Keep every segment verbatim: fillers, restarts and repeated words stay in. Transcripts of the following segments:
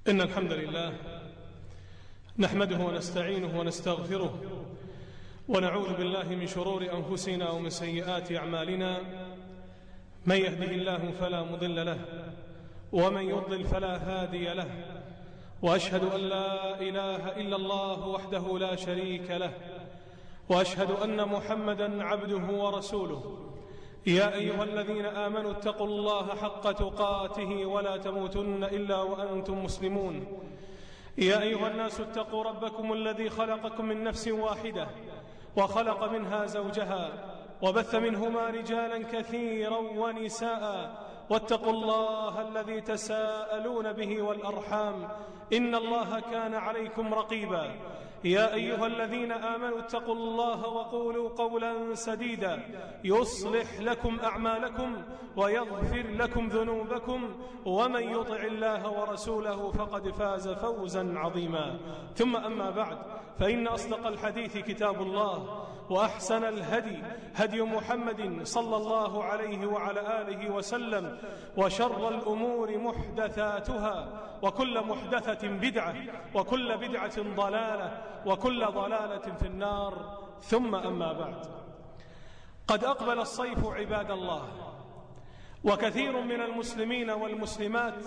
إن الحمد لله نحمده ونستعينه ونستغفره ونعوذ بالله من شرور أنفسنا ومن سيئات أعمالنا. من يهده الله فلا مضل له ومن يضلل فلا هادي له، وأشهد أن لا إله إلا الله وحده لا شريك له، وأشهد أن محمدا عبده ورسوله. يا أيها الذين آمنوا اتقوا الله حق تقاته ولا تموتن إلا وأنتم مسلمون. يا أيها الناس اتقوا ربكم الذي خلقكم من نفس واحدة وخلق منها زوجها وبث منهما رجالا كثيرا ونساء، واتقوا الله الذي تساءلون به والأرحام إن الله كان عليكم رقيبا. يا أيها الذين آمنوا اتقوا الله وقولوا قولا سديدا يصلح لكم أعمالكم ويغفر لكم ذنوبكم، ومن يطع الله ورسوله فقد فاز فوزا عظيما. ثم أما بعد، فإن أصدق الحديث كتاب الله، وأحسن الهدي هدي محمد صلى الله عليه وعلى آله وسلم، وشر الأمور محدثاتها، وكل محدثة بدعة، وكل بدعة ضلالة، وكل ضلالة في النار. ثم أما بعد، قد أقبل الصيف عباد الله، وكثير من المسلمين والمسلمات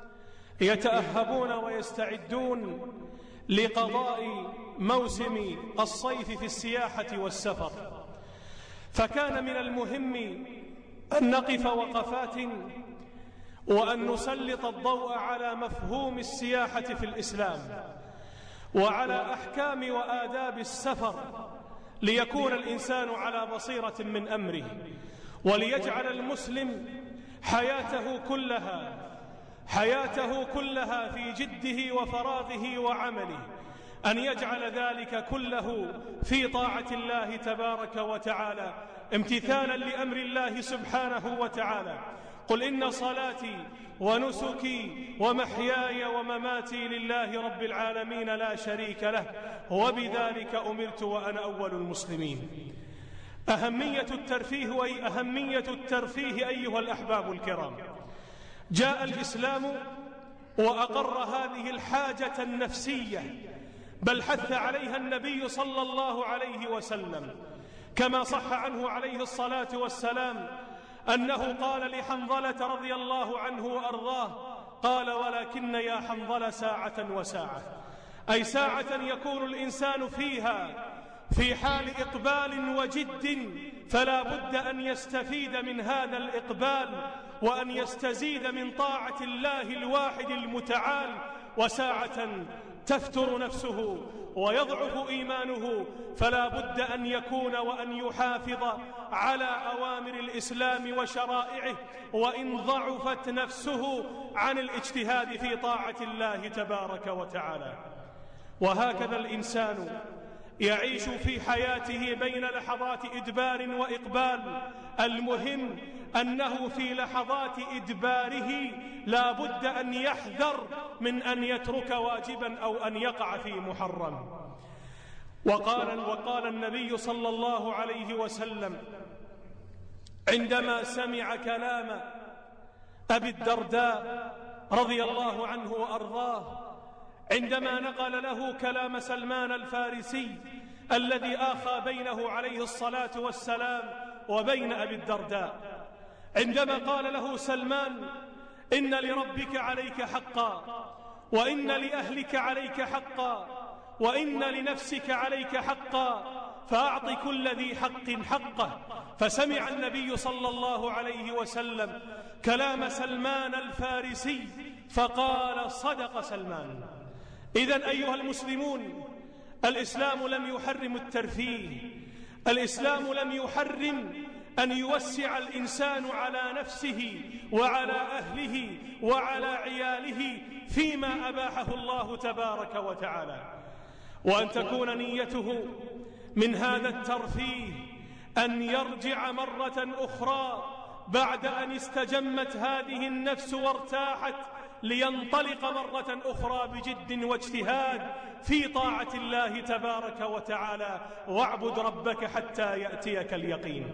يتأهبون ويستعدون لقضاء موسم الصيف في السياحة والسفر، فكان من المهم أن نقف وقفات وأن نسلط الضوء على مفهوم السياحة في الإسلام، وعلى أحكام وآداب السفر، ليكون الإنسان على بصيرة من أمره، وليجعل المسلم حياته كلها حياته كلها في جده وفراغه وعمله أن يجعل ذلك كله في طاعة الله تبارك وتعالى، امتثالا لأمر الله سبحانه وتعالى. قل إن صلاتي ونسكي ومحياي ومماتي لله رب العالمين لا شريك له، وبذلك أمرت وأنا أول المسلمين. أهمية الترفيه وأي أهمية الترفيه أيها الأحباب الكرام، جاء الإسلام وأقر هذه الحاجة النفسية، بل حث عليها النبي صلى الله عليه وسلم، كما صح عنه عليه الصلاة والسلام أنه قال لحنظلة رضي الله عنه وأرضاه، قال: ولكن يا حنظلة ساعة وساعة، أي ساعة يكون الإنسان فيها في حال إقبال وجد، فلا بد أن يستفيد من هذا الإقبال وأن يستزيد من طاعة الله الواحد المتعال، وساعة تفتر نفسه ويضعف إيمانه، فلا بد أن يكون وأن يحافظ على أوامر الإسلام وشرائعه، وإن ضعفت نفسه عن الاجتهاد في طاعة الله تبارك وتعالى. وهكذا الإنسان يعيش في حياته بين لحظات إدبار وإقبال، المهم أنه في لحظات إدباره لا بد أن يحذر من أن يترك واجبا أو أن يقع في محرم. وقال, وقال النبي صلى الله عليه وسلم عندما سمع كلام أبي الدرداء رضي الله عنه وأرضاه، عندما نقل له كلام سلمان الفارسي الذي آخى بينه عليه الصلاة والسلام وبين أبي الدرداء، عندما قال له سلمان: إن لربك عليك حقا، وإن لأهلك عليك حقا، وإن لنفسك عليك حقا، فأعط كل ذي حق حقه. فسمع النبي صلى الله عليه وسلم كلام سلمان الفارسي فقال: صدق سلمان. إذن أيها المسلمون، الإسلام لم يحرم الترفيه، الإسلام لم يحرم أن يوسع الإنسان على نفسه وعلى أهله وعلى عياله فيما أباحه الله تبارك وتعالى، وأن تكون نيته من هذا الترفيه أن يرجع مرة أخرى بعد أن استجمت هذه النفس وارتاحت، لينطلق مرة أخرى بجد واجتهاد في طاعة الله تبارك وتعالى، واعبد ربك حتى يأتيك اليقين.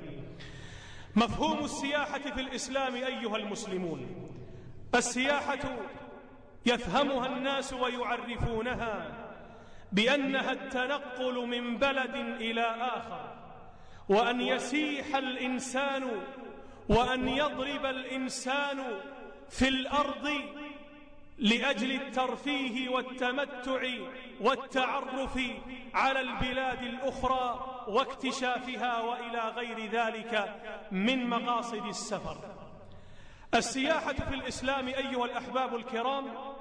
مفهوم السياحة في الإسلام أيها المسلمون، السياحة يفهمها الناس ويعرفونها بأنها التنقل من بلد إلى آخر، وأن يسيح الإنسان وأن يضرب الإنسان في الأرض لأجل الترفيه والتمتع والتعرف على البلاد الأخرى واكتشافها وإلى غير ذلك من مقاصد السفر. السياحة في الإسلام أيها الأحباب الكرام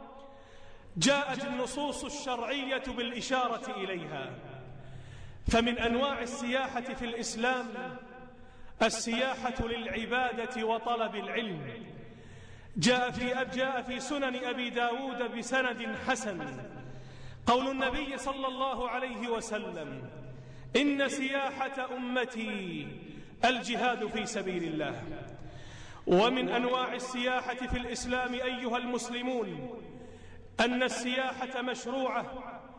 جاءت النصوص الشرعية بالإشارة إليها، فمن أنواع السياحة في الإسلام السياحة للعبادة وطلب العلم. جاء في جاء في سنن أبي داود بسند حسن قول النبي صلى الله عليه وسلم: إن سياحة أمتي الجهاد في سبيل الله. ومن أنواع السياحة في الإسلام أيها المسلمون أن السياحة مشروعة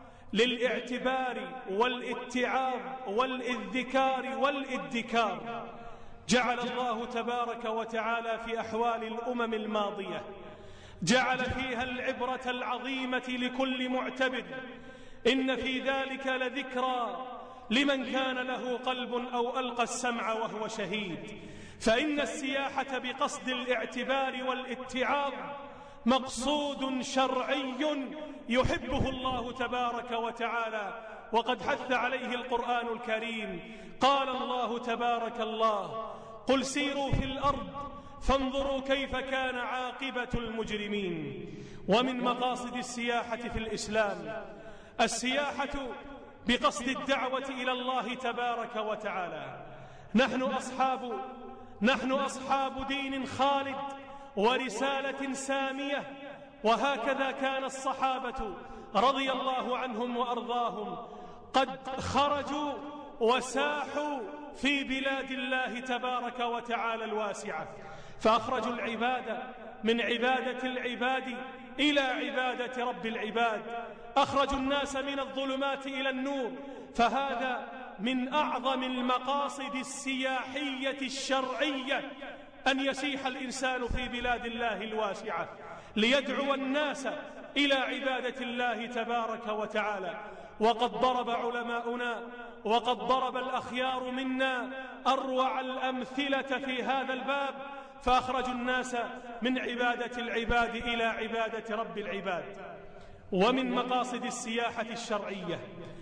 للاعتبار والاتعاظ والإذكار والإدكار. جعل الله تبارك وتعالى في أحوال الأمم الماضية جعل فيها العبرة العظيمة لكل معتبر. إن في ذلك لذكرى لمن كان له قلب أو ألقى السمع وهو شهيد. فإن السياحة بقصد الاعتبار والاتعاظ مقصود شرعي يحبه الله تبارك وتعالى، وقد حث عليه القرآن الكريم. قال الله تبارك الله: قل سيروا في الأرض فانظروا كيف كان عاقبة المجرمين. ومن مقاصد السياحة في الإسلام السياحة بقصد الدعوة إلى الله تبارك وتعالى. نحن أصحاب نحن أصحاب دين خالد ورسالة سامية، وهكذا كان الصحابة رضي الله عنهم وأرضاهم قد خرجوا وساحوا في بلاد الله تبارك وتعالى الواسعة، فأخرجوا العبادة من عبادة العباد إلى عبادة رب العباد، أخرجوا الناس من الظلمات إلى النور. فهذا من أعظم المقاصد السياحية الشرعية أن يسيح الإنسان في بلاد الله الواسعة ليدعو الناس إلى عبادة الله تبارك وتعالى. وقد ضرب علماؤنا وقد ضرب الأخيار منا أروع الأمثلة في هذا الباب، فأخرجوا الناس من عبادة العباد إلى عبادة رب العباد. ومن مقاصد السياحة الشرعية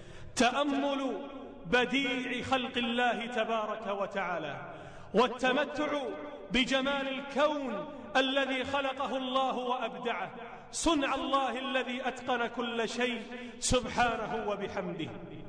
تأمل بديع خلق الله تبارك وتعالى والتمتع بجمال الكون الذي خلقه الله وأبدعه، صنع الله الذي أتقن كل شيء سبحانه وبحمده.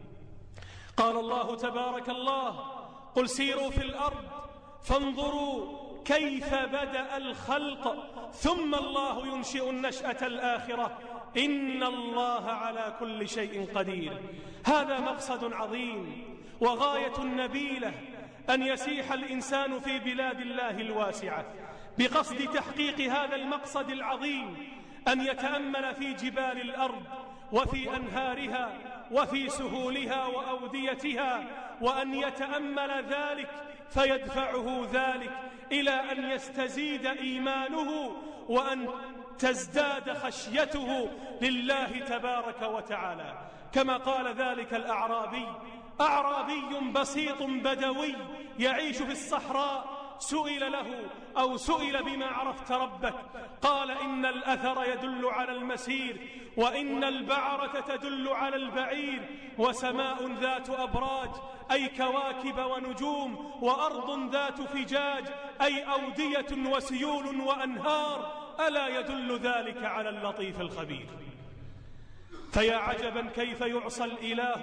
قال الله تبارك الله: قل سيروا في الأرض فانظروا كيف بدأ الخلق ثم الله ينشئ النشأة الآخرة إن الله على كل شيء قدير. هذا مقصد عظيم وغاية نبيلة أن يسيح الإنسان في بلاد الله الواسعة بقصد تحقيق هذا المقصد العظيم، أن يتأمل في جبال الأرض وفي أنهارها وفي سهولها وأوديتها، وأن يتأمل ذلك فيدفعه ذلك إلى أن يستزيد إيمانه وأن تزداد خشيته لله تبارك وتعالى. كما قال ذلك الأعرابي: أعرابي بسيط بدوي يعيش في الصحراء، سئل له أو سئل بما عرفت ربك؟ قال: إن الأثر يدل على المسير، وإن البعرة تدل على البعير، وسماء ذات أبراج أي كواكب ونجوم، وأرض ذات فجاج أي أودية وسيول وأنهار، ألا يدل ذلك على اللطيف الخبير؟ فيا عجبا كيف يعصى الإله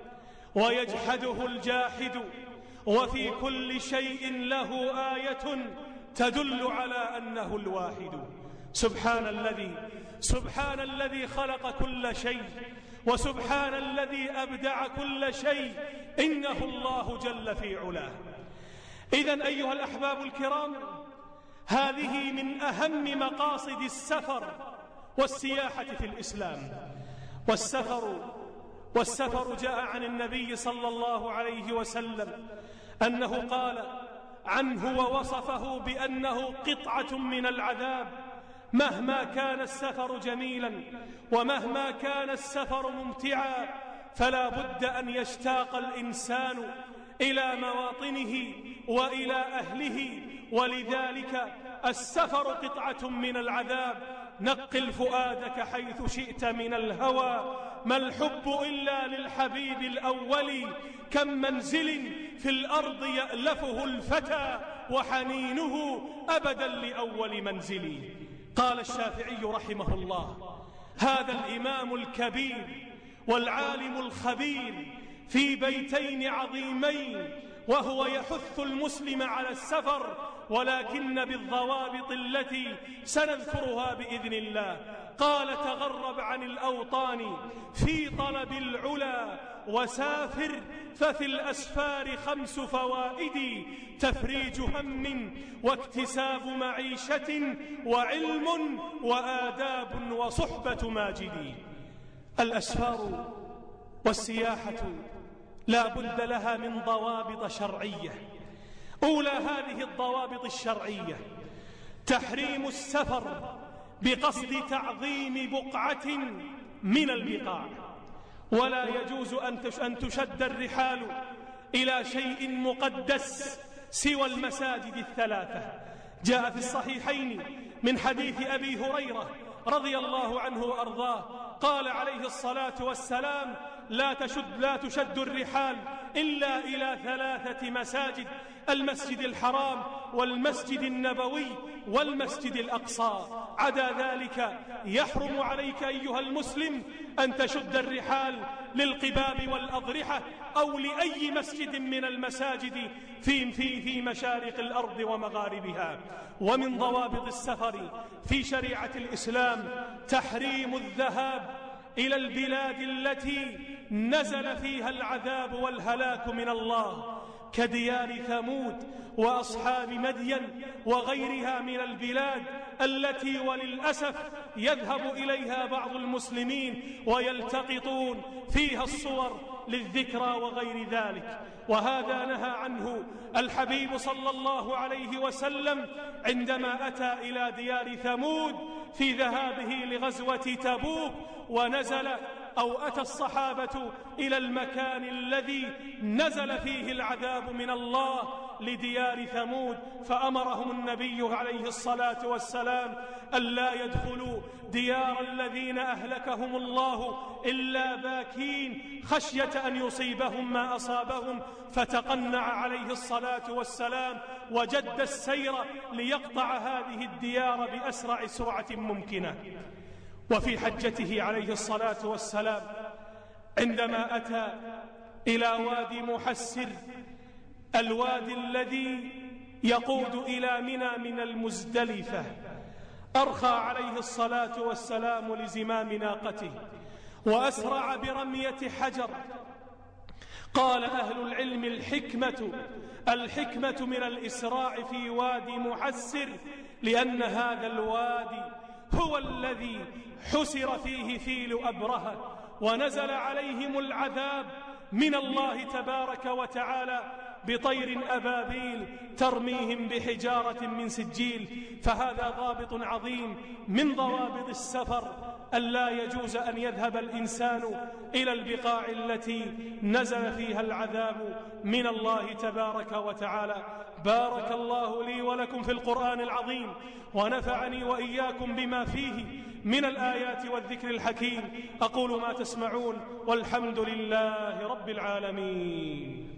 ويجحده الجاحد، وفي كل شيء له آية تدل على أنه الواحد. سبحان الذي سبحان الذي خلق كل شيء، وسبحان الذي أبدع كل شيء، إنه الله جل في علاه. إذن أيها الأحباب الكرام، هذه من أهم مقاصد السفر والسياحة في الإسلام. والسفر والسفر جاء عن النبي صلى الله عليه وسلم أنه قال عنه ووصفه بأنه قطعة من العذاب، مهما كان السفر جميلا ومهما كان السفر ممتعا فلا بد أن يشتاق الإنسان إلى مواطنه وإلى أهله، ولذلك السفر قطعة من العذاب. نقل فؤادك حيث شئت من الهوى، ما الحب إلا للحبيب الأول، كم منزل في الأرض يألفه الفتى وحنينه أبدا لأول منزل. قال الشافعي رحمه الله: هذا الإمام الكبير والعالم الخبير في بيتين عظيمين وهو يحث المسلم على السفر، ولكن بالضوابط التي سنذكرها بإذن الله. قال: تغرب عن الأوطان في طلب العلا وسافر، ففي الأسفار خمس فوائد: تفريج هم واكتساب معيشة وعلم وآداب وصحبة ماجد. الأسفار والسياحة لا بد لها من ضوابط شرعية. أولى هذه الضوابط الشرعية تحريم السفر بقصد تعظيم بقعة من البقاع، ولا يجوز أن تشد الرحال إلى شيء مقدس سوى المساجد الثلاثة. جاء في الصحيحين من حديث أبي هريرة رضي الله عنه وأرضاه قال عليه الصلاة والسلام: لا تشد, لا تشد الرحال إلا إلى ثلاثة مساجد: المسجد الحرام والمسجد النبوي والمسجد الأقصى. عدا ذلك يحرم عليك أيها المسلم أن تشد الرحال للقباب والأضرحة أو لأي مسجد من المساجد في, في, في مشارق الأرض ومغاربها. ومن ضوابط السفر في شريعة الإسلام تحريم الذهاب إلى البلاد التي نزل فيها العذاب والهلاك من الله، كديار ثمود وأصحاب مدين وغيرها من البلاد التي وللأسف يذهب إليها بعض المسلمين ويلتقطون فيها الصور للذكرى وغير ذلك. وهذا نهى عنه الحبيب صلى الله عليه وسلم عندما أتى إلى ديار ثمود في ذهابه لغزوة تبوك، ونزل أو أتى الصحابة إلى المكان الذي نزل فيه العذاب من الله لديار ثمود، فأمرهم النبي عليه الصلاة والسلام ألا يدخلوا ديار الذين أهلكهم الله إلا باكين خشية أن يصيبهم ما أصابهم، فتقنع عليه الصلاة والسلام وجد السير ليقطع هذه الديار بأسرع سرعة ممكنة. وفي حجته عليه الصلاة والسلام عندما أتى إلى وادي محسر، الوادي الذي يقود إلى منى من المزدلفة، أرخى عليه الصلاة والسلام لزمام ناقته وأسرع برمية حجر. قال أهل العلم: الحكمة الحكمة من الإسراع في وادي محسر لأن هذا الوادي هو الذي حسر فيه فيل أبرهة ونزل عليهم العذاب من الله تبارك وتعالى بطير أبابيل ترميهم بحجارة من سجيل. فهذا ضابط عظيم من ضوابط السفر، ألا يجوز أن يذهب الإنسان إلى البقاع التي نزل فيها العذاب من الله تبارك وتعالى. بارك الله لي ولكم في القرآن العظيم، ونفعني وإياكم بما فيه من الآيات والذكر الحكيم. أقول ما تسمعون، والحمد لله رب العالمين.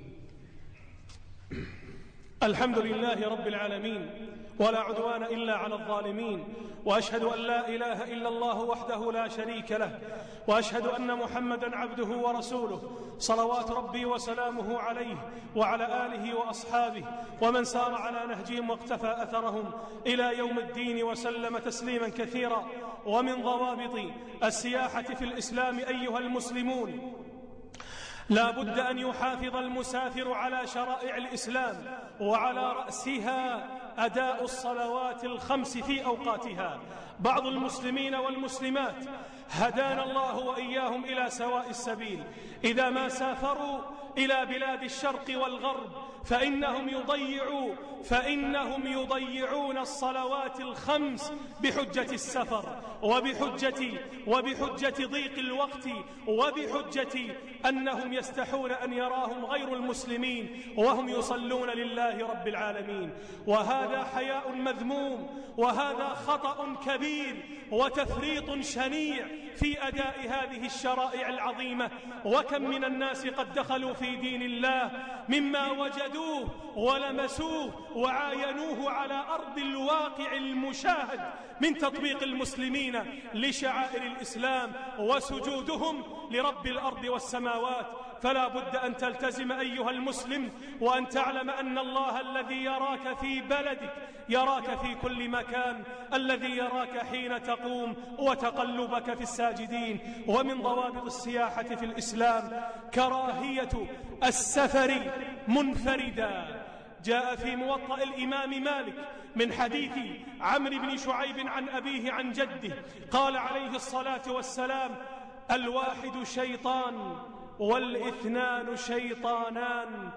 الحمد لله رب العالمين، ولا عدوان إلا على الظالمين، وأشهد أن لا إله إلا الله وحده لا شريك له، وأشهد أن محمدا عبده ورسوله، صلوات ربي وسلامه عليه وعلى آله وأصحابه ومن سار على نهجهم واقتفى أثرهم إلى يوم الدين وسلم تسليما كثيرا. ومن ضوابط السياحة في الإسلام أيها المسلمون، لا بد أن يحافظ المسافر على شرائع الإسلام، وعلى رأسها أداء الصلوات الخمس في أوقاتها. بعض المسلمين والمسلمات هدانا الله وإياهم إلى سواء السبيل. إذا ما سافروا إلى بلاد الشرق والغرب فإنهم يضيعوا فإنهم يضيعون الصلوات الخمس بحجة السفر وبحجة وبحجة ضيق الوقت وبحجة أنهم يستحون أن يراهم غير المسلمين وهم يصلون لله رب العالمين. وهذا حياء مذموم، وهذا خطأ كبير وتفريط شنيع في أداء هذه الشرائع العظيمة. وكم من الناس قد دخلوا في دين الله مما وجدوه ولمسوه وعاينوه على أرض الواقع المشاهد من تطبيق المسلمين لشعائر الإسلام وسجودهم لرب الأرض والسماوات. فلا بد أن تلتزم أيها المسلم وأن تعلم أن الله الذي يراك في بلدك يراك في كل مكان، الذي يراك حين تقوم وتقلبك في الساجدين. ومن ضوابط السياحة في الإسلام كراهية السفر منفردا. جاء في موطأ الإمام مالك من حديث عمرو بن شعيب عن أبيه عن جده قال عليه الصلاة والسلام: الواحد شيطان والاثنان شيطانان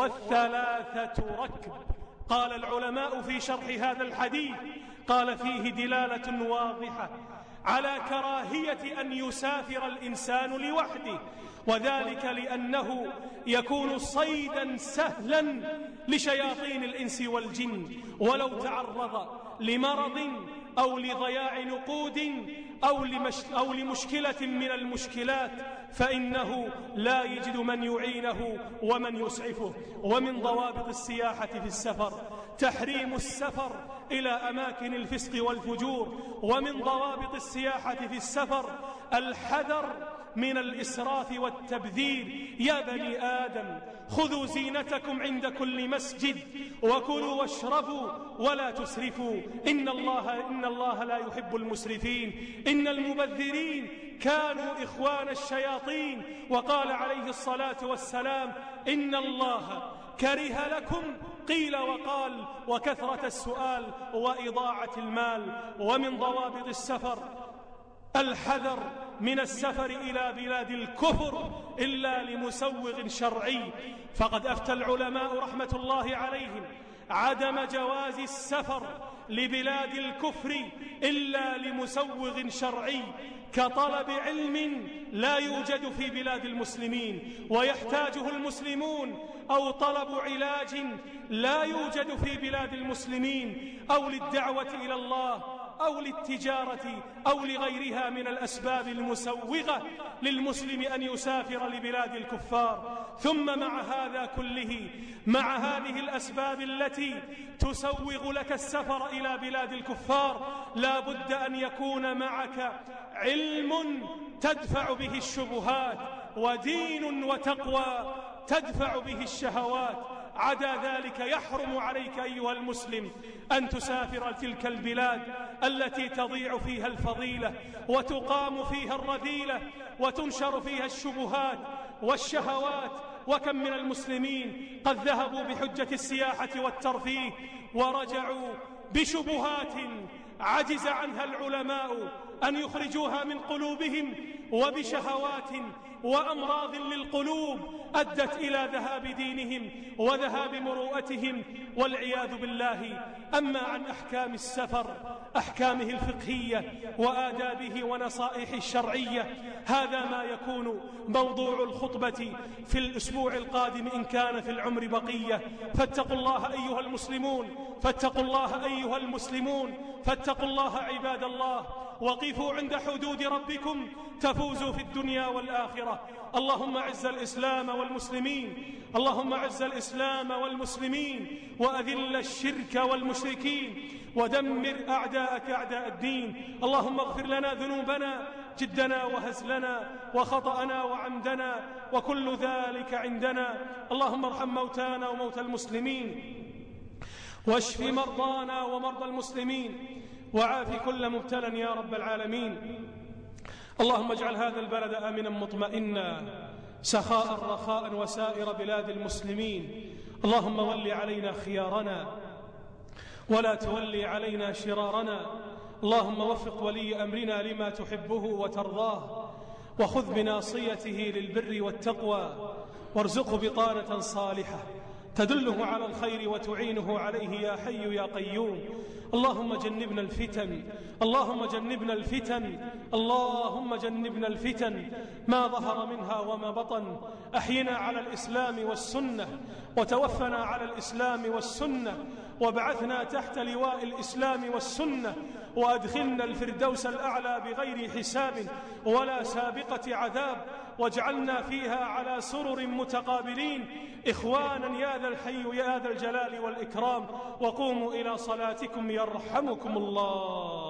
والثلاثة ركب. قال العلماء في شرح هذا الحديث قال فيه دلالة واضحة على كراهية أن يسافر الإنسان لوحده، وذلك لأنه يكون صيدا سهلا لشياطين الإنس والجن، ولو تعرض لمرض أو لضياع نقود أو, لمش أو لمشكلة من المشكلات فإنه لا يجد من يعينه ومن يسعفه. ومن ضوابط السياحة في السفر تحريم السفر إلى أماكن الفسق والفجور. ومن ضوابط السياحة في السفر الحذر من الإسراف والتبذير. يا بني آدم خذوا زينتكم عند كل مسجد وكلوا واشربوا ولا تسرفوا إن الله, إن الله لا يحب المسرفين. إن المبذرين كانوا إخوان الشياطين. وقال عليه الصلاة والسلام: إن الله كره لكم قيل وقال وكثرة السؤال وإضاعة المال. ومن ضوابط السفر الحذر من السفر إلى بلاد الكفر إلا لمسوغ شرعي، فقد أفتى العلماء رحمة الله عليهم عدم جواز السفر لبلاد الكفر إلا لمسوغ شرعي كطلب علم لا يوجد في بلاد المسلمين ويحتاجه المسلمون، أو طلب علاج لا يوجد في بلاد المسلمين، أو للدعوة إلى الله، أو للتجارة، أو لغيرها من الأسباب المسوغة للمسلم أن يسافر لبلاد الكفار. ثم مع هذا كله، مع هذه الأسباب التي تسوغ لك السفر إلى بلاد الكفار، لا بد أن يكون معك علم تدفع به الشبهات، ودين وتقوى تدفع به الشهوات. عدا ذلك يحرم عليك أيها المسلم أن تسافر تلك البلاد التي تضيع فيها الفضيلة وتقام فيها الرذيلة وتنشر فيها الشبهات والشهوات. وكم من المسلمين قد ذهبوا بحجة السياحة والترفيه ورجعوا بشبهات عجز عنها العلماء أن يخرجوها من قلوبهم، وبشهوات وأمراض للقلوب أدت إلى ذهاب دينهم وذهاب مروءتهم والعياذ بالله. أما عن أحكام السفر، أحكامه الفقهية وآدابه ونصائحه الشرعية، هذا ما يكون موضوع الخطبة في الأسبوع القادم إن كان في العمر بقية. فاتقوا الله أيها المسلمون، فاتقوا الله أيها المسلمون، فاتقوا الله عباد الله، وقفوا عند حدود ربكم تفوزوا في الدنيا والآخرة. اللهم أعز الإسلام والمسلمين، اللهم أعز الإسلام والمسلمين، وأذل الشرك والمشركين، ودمر أعداءك أعداء الدين. اللهم اغفر لنا ذنوبنا جدنا وهزلنا وخطأنا وعمدنا وكل ذلك عندنا. اللهم ارحم موتانا وموتى المسلمين، واشف مرضانا ومرضى المسلمين، وعاف كل مبتلى يا رب العالمين. اللهم اجعل هذا البلد آمنا مطمئنا سخاء رخاء وسائر بلاد المسلمين. اللهم ول علينا خيارنا ولا تولي علينا شرارنا، اللهم وفق ولي أمرنا لما تحبه وترضاه، وخذ بناصيته للبر والتقوى، وارزقه بطانة صالحة تدله على الخير وتعينه عليه يا حي يا قيوم. اللهم جنبنا الفتن، اللهم جنبنا الفتن، اللهم جنبنا الفتن ما ظهر منها وما بطن. أحينا على الإسلام والسنة، وتوفنا على الإسلام والسنة، وابعثنا تحت لواء الإسلام والسنة، وأدخلنا الفردوس الأعلى بغير حساب ولا سابقة عذاب، واجعلنا فيها على سرر متقابلين إخوانا يا ذا الحي يا ذا الجلال والإكرام. وقوموا إلى صلاتكم يرحمكم الله.